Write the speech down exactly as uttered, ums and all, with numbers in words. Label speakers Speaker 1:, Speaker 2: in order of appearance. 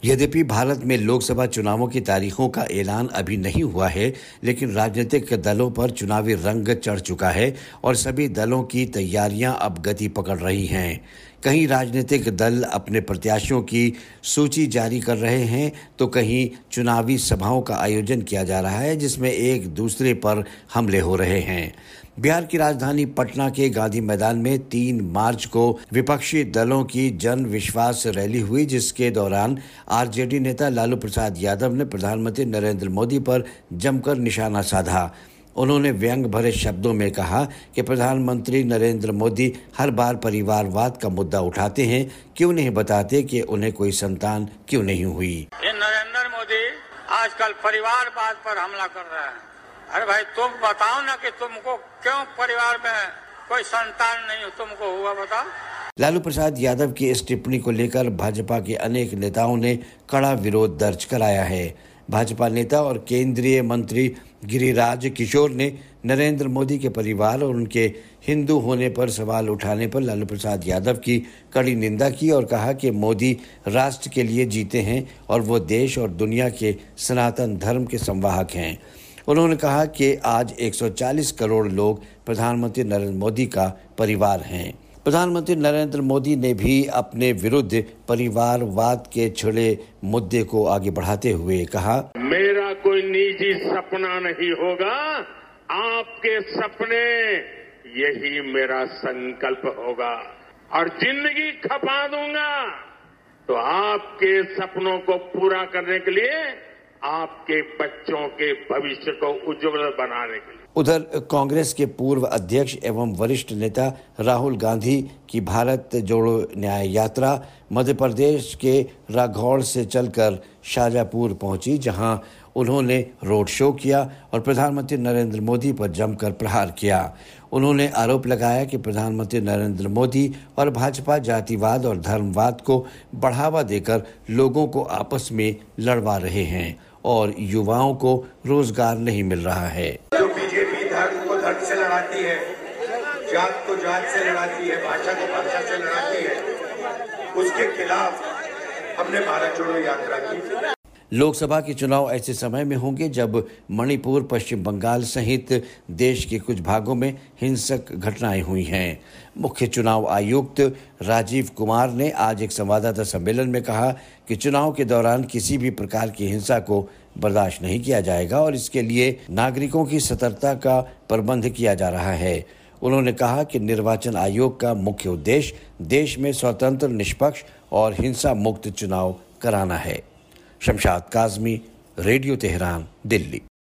Speaker 1: यद्यपि भारत में लोकसभा चुनावों की तारीखों का ऐलान अभी नहीं हुआ है, लेकिन राजनीतिक दलों पर चुनावी रंग चढ़ चुका है और सभी दलों की तैयारियां अब गति पकड़ रही हैं। कहीं राजनीतिक दल अपने प्रत्याशियों की सूची जारी कर रहे हैं, तो कहीं चुनावी सभाओं का आयोजन किया जा रहा है, जिसमें एक दूसरे पर हमले हो रहे हैं। बिहार की राजधानी पटना के गांधी मैदान में तीन मार्च को विपक्षी दलों की जन विश्वास रैली हुई, जिसके दौरान आरजेडी नेता लालू प्रसाद यादव ने प्रधानमंत्री नरेंद्र मोदी पर जमकर निशाना साधा। उन्होंने व्यंग भरे शब्दों में कहा कि प्रधानमंत्री नरेंद्र मोदी हर बार परिवारवाद का मुद्दा उठाते हैं, क्यों नहीं बताते कि उन्हें कोई संतान क्यों नहीं हुई।
Speaker 2: ये नरेंद्र मोदी आजकल परिवारवाद पर हमला कर रहे हैं। अरे भाई, तुम बताओ ना कि तुमको क्यों परिवार में कोई संतान नहीं तुमको हुआ, बताओ।
Speaker 1: लालू प्रसाद यादव की इस टिप्पणी को लेकर भाजपा के अनेक नेताओं ने कड़ा विरोध दर्ज कराया है। भाजपा नेता और केंद्रीय मंत्री गिरिराज किशोर ने नरेंद्र मोदी के परिवार और उनके हिंदू होने पर सवाल उठाने पर लालू प्रसाद यादव की कड़ी निंदा की और कहा कि मोदी राष्ट्र के लिए जीते हैं और वो देश और दुनिया के सनातन धर्म के संवाहक हैं। उन्होंने कहा कि आज एक सौ चालीस करोड़ लोग प्रधानमंत्री नरेंद्र मोदी का परिवार हैं। प्रधानमंत्री नरेंद्र मोदी ने भी अपने विरुद्ध परिवारवाद के छिड़े मुद्दे को आगे बढ़ाते हुए कहा,
Speaker 3: मेरा कोई निजी सपना नहीं होगा, आपके सपने यही मेरा संकल्प होगा और जिंदगी खपा दूंगा तो आपके सपनों को पूरा करने के लिए, आपके बच्चों के भविष्य को उज्जवल बनाने के लिए।
Speaker 1: उधर कांग्रेस के पूर्व अध्यक्ष एवं वरिष्ठ नेता राहुल गांधी की भारत जोड़ो न्याय यात्रा मध्य प्रदेश के राघौर से चलकर शाजापुर पहुंची, जहां उन्होंने रोड शो किया और प्रधानमंत्री नरेंद्र मोदी पर जमकर प्रहार किया। उन्होंने आरोप लगाया कि प्रधानमंत्री नरेंद्र मोदी और भाजपा जातिवाद और धर्मवाद को बढ़ावा देकर लोगों को आपस में लड़वा रहे हैं और युवाओं को रोजगार नहीं मिल रहा है।
Speaker 4: जो बीजेपी धर्म को धर्म से लड़ाती है, जात को जात से लड़ाती है, भाषा को भाषा से लड़ाती है, उसके खिलाफ हमने भारत जोड़ो यात्रा की।
Speaker 1: लोकसभा के चुनाव ऐसे समय में होंगे जब मणिपुर, पश्चिम बंगाल सहित देश के कुछ भागों में हिंसक घटनाएं हुई हैं। मुख्य चुनाव आयुक्त राजीव कुमार ने आज एक संवाददाता सम्मेलन में कहा कि चुनाव के दौरान किसी भी प्रकार की हिंसा को बर्दाश्त नहीं किया जाएगा और इसके लिए नागरिकों की सतर्कता का प्रबंध किया जा रहा है। उन्होंने कहा कि निर्वाचन आयोग का मुख्य उद्देश्य देश में स्वतंत्र, निष्पक्ष और हिंसा मुक्त चुनाव कराना है। Shamshad Kazmi, radio Tehran, Delhi.